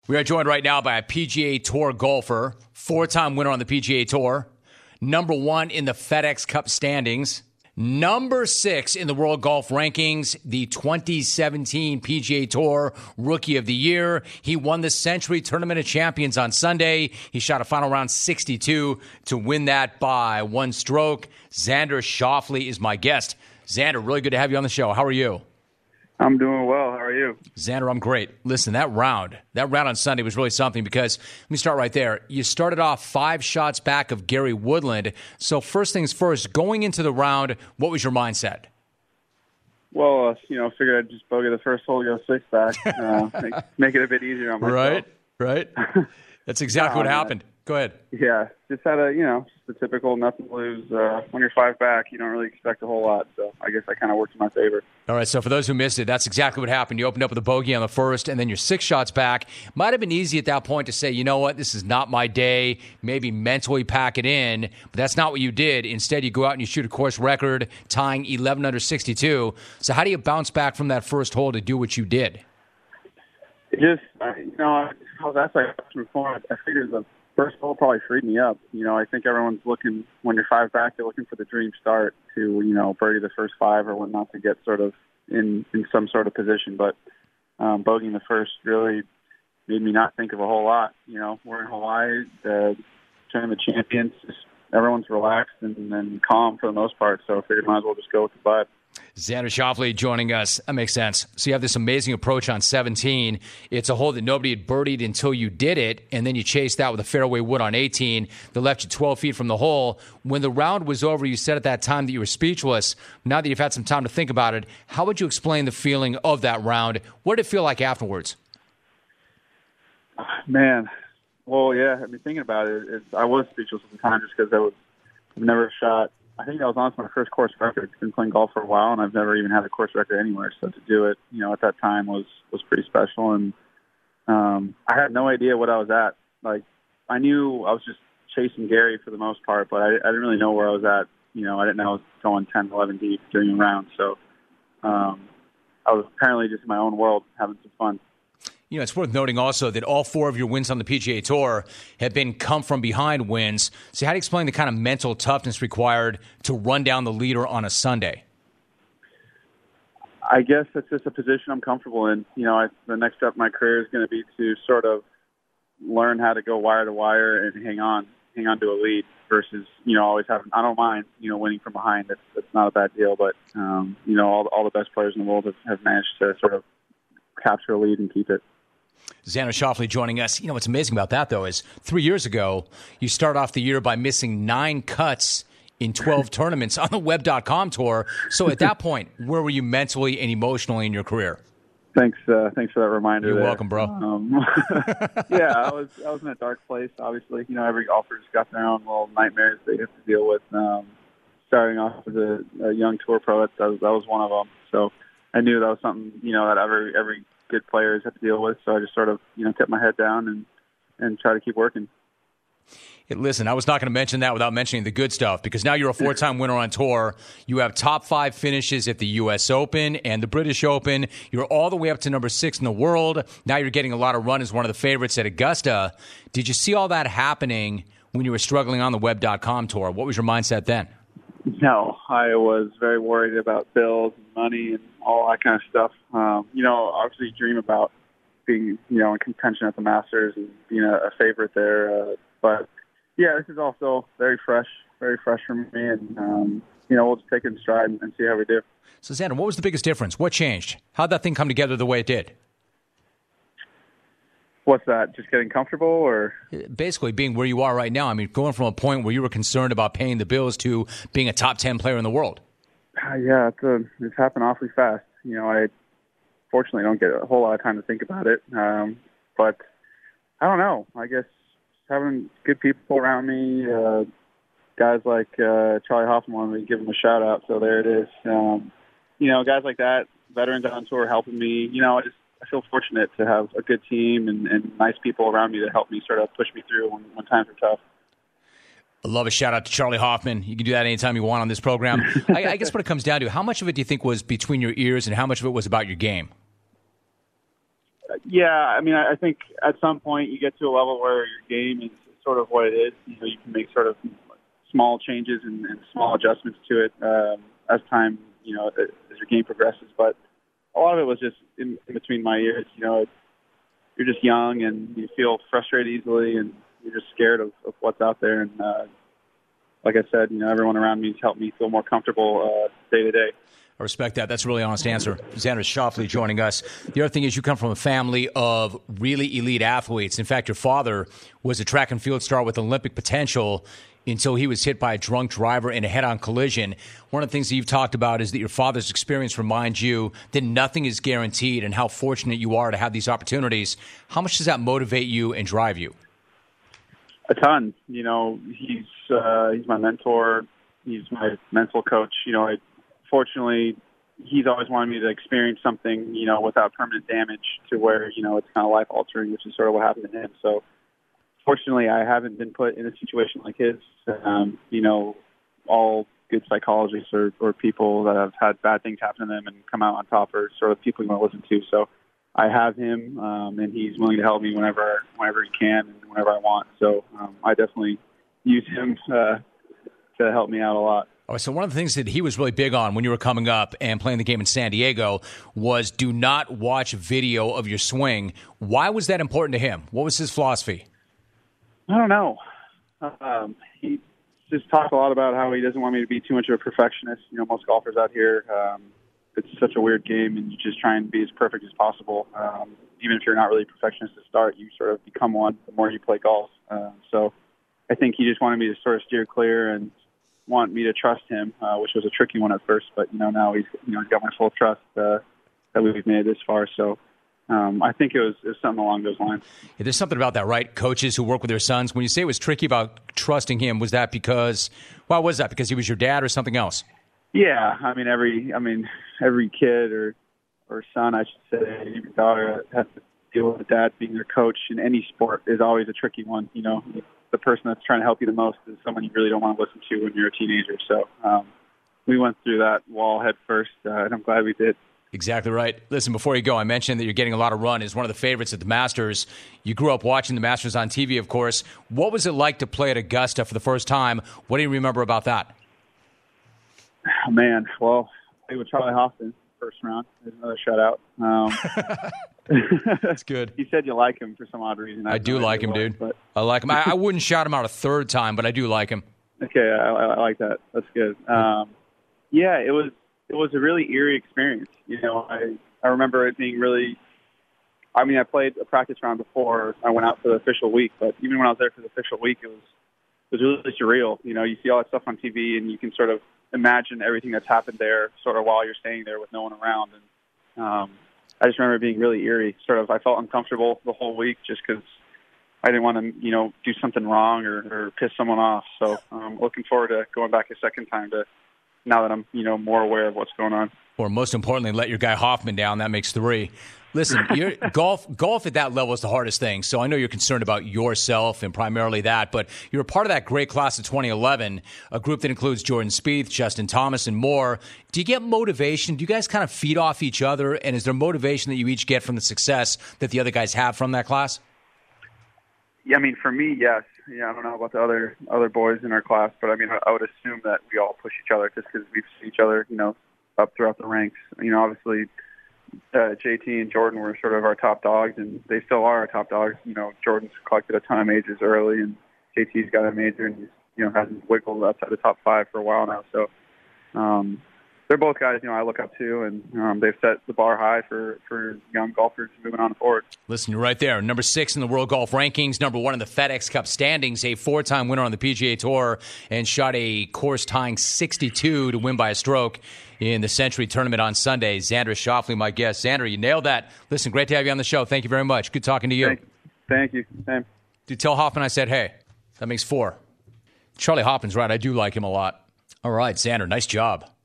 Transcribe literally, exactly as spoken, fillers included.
We are joined right now by a P G A Tour golfer, four-time winner on the P G A Tour, number one in the FedEx Cup standings, number six in the World Golf Rankings, the twenty seventeen P G A Tour Rookie of the Year. He won the Century Tournament of Champions on Sunday. He shot a final round sixty-two to win that by one stroke. Xander Schauffele is my guest. Xander, really good to have you on the show. How are you? I'm doing well. How are you? Xander, I'm great. Listen, that round, that round on Sunday was really something because, let me start right there. You started off five shots back of Gary Woodland. So first things first, going into the round, what was your mindset? Well, uh, you know, I figured I'd just bogey the first hole, go six back, uh, make, make it a bit easier on myself. Right, right. That's exactly no, what happened. Go ahead. Yeah, just had a, you know, just the typical nothing to lose. Uh, when you're five back, you don't really expect a whole lot. So I guess I kind of worked in my favor. All right, so for those who missed it, that's exactly what happened. You opened up with a bogey on the first, and then you're six shots back. Might have been easy at that point to say, you know what, this is not my day, maybe mentally pack it in, but that's not what you did. Instead, you go out and you shoot a course record, tying eleven under sixty-two. So how do you bounce back from that first hole to do what you did? It just, I, you know, I, I was asked that question before. I figured the first hole probably freed me up. You know, I think everyone's looking, when you're five back, they're looking for the dream start to, you know, birdie the first five or whatnot to get sort of in, in some sort of position. But um, bogeying the first really made me not think of a whole lot. You know, we're in Hawaii, the tournament champions, just, everyone's relaxed and, and calm for the most part. So I figured might as well just go with the vibe. Xander Schauffele joining us. That makes sense. So you have this amazing approach on seventeen. It's a hole that nobody had birdied until you did it, and then you chased that with a fairway wood on eighteen that left you twelve feet from the hole. When the round was over, you said at that time that you were speechless. Now that you've had some time to think about it, how would you explain the feeling of that round? What did it feel like afterwards? Man, well, yeah, I mean, thinking about it, it's, I was speechless at the time just because I was I've never shot. I think I was on my first course record. I've been playing golf for a while, and I've never even had a course record anywhere. So to do it, you know, at that time was was pretty special. And um, I had no idea what I was at. Like, I knew I was just chasing Gary for the most part, but I, I didn't really know where I was at. You know, I didn't know I was going ten, eleven deep during the round. So um, I was apparently just in my own world having some fun. You know, it's worth noting also that all four of your wins on the P G A Tour have been come-from-behind wins. So how do you explain the kind of mental toughness required to run down the leader on a Sunday? I guess it's just a position I'm comfortable in. You know, I, the next step in my career is going to be to sort of learn how to go wire to wire and hang on, hang on to a lead versus, you know, always having, I don't mind, you know, winning from behind. That's, that's not a bad deal. But, um, you know, all, all the best players in the world have, have managed to sort of capture a lead and keep it. Xander Schauffele joining us. You know, what's amazing about that, though, is three years ago, you start off the year by missing nine cuts in twelve tournaments on the web dot com tour. So at that point, where were you mentally and emotionally in your career? Thanks uh, thanks for that reminder. You're there. welcome, bro. Um, yeah, I was I was in a dark place, obviously. You know, every golfer's got their own little nightmares they have to deal with. Um, starting off as a, a young tour pro, that, that, was, that was one of them. So I knew that was something, you know, that every every good players have to deal with. So I just sort of, you know, kept my head down and, and try to keep working. Hey, listen, I was not going to mention that without mentioning the good stuff, because now you're a four-time winner on tour. You have top five finishes at the U S Open and the British Open. You're all the way up to number six in the world. Now you're getting a lot of run as one of the favorites at Augusta. Did you see all that happening when you were struggling on the web dot com tour? What was your mindset then? No, I was very worried about bills and money and all that kind of stuff. Um, you know, obviously you dream about being, you know, in contention at the Masters and being a, a favorite there. Uh, but, yeah, this is also very fresh, very fresh for me. And, um, you know, we'll just take it in stride and, and see how we do. So, Xander, what was the biggest difference? What changed? How'd that thing come together the way it did? What's that, just getting comfortable or? Basically being where you are right now. I mean, going from a point where you were concerned about paying the bills to being a top ten player in the world. Uh, yeah, it's, a, it's happened awfully fast. You know, I fortunately don't get a whole lot of time to think about it. Um, but I don't know. I guess having good people around me, uh, guys like uh, Charlie Hoffman, wanted me to give him a shout out. So there it is. Um, you know, guys like that, veterans on tour helping me. You know, I just I feel fortunate to have a good team and, and nice people around me that help me sort of push me through when, when times are tough. I love a shout out to Charlie Hoffman. You can do that anytime you want on this program. I, I guess what it comes down to, how much of it do you think was between your ears and how much of it was about your game? Yeah, I mean, I think at some point you get to a level where your game is sort of what it is. You know, you can make sort of small changes and, and small adjustments to it um, as time, you know, as your game progresses. But a lot of it was just in, in between my ears. You know, you're just young and you feel frustrated easily, and you're just scared of, of what's out there. And uh, like I said, you know, everyone around me has helped me feel more comfortable uh, day to day. I respect that. That's a really honest answer. Xander Schauffele joining us. The other thing is you come from a family of really elite athletes. In fact, your father was a track and field star with Olympic potential until he was hit by a drunk driver in a head-on collision. One of the things that you've talked about is that your father's experience reminds you that nothing is guaranteed and how fortunate you are to have these opportunities. How much does that motivate you and drive you? A ton. You know, he's uh, he's my mentor. He's my mental coach. You know, I Fortunately, he's always wanted me to experience something, you know, without permanent damage to where, you know, it's kind of life-altering, which is sort of what happened to him. So, fortunately, I haven't been put in a situation like his. Um, you know, all good psychologists or, or people that have had bad things happen to them and come out on top are sort of people you want to listen to. So, I have him, um, and he's willing to help me whenever whenever he can and whenever I want. So, um, I definitely use him uh, to help me out a lot. Oh, so one of the things that he was really big on when you were coming up and playing the game in San Diego was do not watch video of your swing. Why was that important to him? What was his philosophy? I don't know. Um, he just talked a lot about how he doesn't want me to be too much of a perfectionist. You know, most golfers out here, um, it's such a weird game, and you just try and be as perfect as possible. Um, even if you're not really a perfectionist to start, you sort of become one the more you play golf. Uh, so I think he just wanted me to sort of steer clear and want me to trust him, uh, which was a tricky one at first, but you know now he's you know he's got my full trust uh, that we've made it this far. So um, I think it was, it was something along those lines. Yeah, there's something about that, right? Coaches who work with their sons. When you say it was tricky about trusting him, was that because? Why was that? Because he was your dad, or something else? Yeah, I mean every I mean every kid or or son, I should say, every daughter has to deal with a dad being their coach in any sport is always a tricky one. You know. The person that's trying to help you the most is someone you really don't want to listen to when you're a teenager. So um, we went through that wall head first, uh, and I'm glad we did. Exactly right. Listen, before you go, I mentioned that you're getting a lot of run as one of the favorites at the Masters. You grew up watching the Masters on T V, of course. What was it like to play at Augusta for the first time? What do you remember about that? Oh, man, well, I played with Charlie Hoffman first round. There's another shutout. Um, That's good. You said you like him for some odd reason. I, I do like him, dude. But I like him. I, I wouldn't shout him out a third time, but I do like him. Okay, I, I like that. That's good. Um, yeah, it was it was a really eerie experience. You know, I I remember it being really. I mean, I played a practice round before I went out for the official week, but even when I was there for the official week, it was it was really surreal. You know, you see all that stuff on T V, and you can sort of imagine everything that's happened there, sort of while you're staying there with no one around. And um, I just remember it being really eerie. Sort of, I felt uncomfortable the whole week just because I didn't want to, you know, do something wrong or, or piss someone off. So I'm um, looking forward to going back a second time to now that I'm, you know, more aware of what's going on. Or most importantly, let your guy Hoffman down. That makes three. Listen, you're, golf golf at that level is the hardest thing. So I know you're concerned about yourself and primarily that, but you're a part of that great class of twenty eleven, a group that includes Jordan Spieth, Justin Thomas, and more. Do you get motivation? Do you guys kind of feed off each other? And is there motivation that you each get from the success that the other guys have from that class? Yeah, I mean, for me, yes. Yeah, I don't know about the other other boys in our class, but I mean, I would assume that we all push each other just because we've seen each other, you know, up throughout the ranks. You know, obviously, uh, J T and Jordan were sort of our top dogs, and they still are our top dogs. You know, Jordan's collected a ton of majors early, and J T's got a major, and he's, you know, hasn't wiggled outside the top five for a while now. So um, they're both guys, you know, I look up to, and um, they've set the bar high for, for young golfers moving on forward. Listen, you're right there. Number six in the World Golf Rankings, number one in the FedEx Cup standings, a four-time winner on the P G A Tour, and shot a course-tying sixty-two to win by a stroke in the Century Tournament on Sunday. Xander Schauffele, my guest. Xander, you nailed that. Listen, great to have you on the show. Thank you very much. Good talking to you. Thank, thank you. Same. Dude, tell Hoffman I said, hey. That makes four. Charlie Hoffman's right. I do like him a lot. All right, Xander, nice job.